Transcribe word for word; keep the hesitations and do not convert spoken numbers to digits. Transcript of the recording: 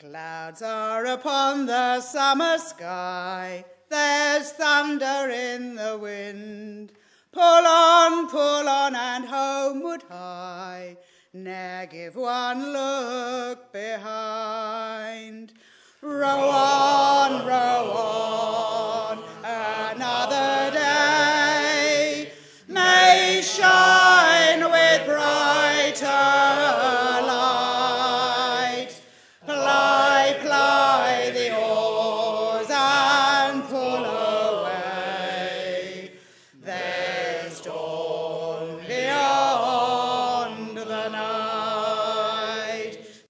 Clouds are upon the summer sky, there's thunder in the wind. Pull on, pull on, and homeward hie, ne'er give one look behind. Row on, row on.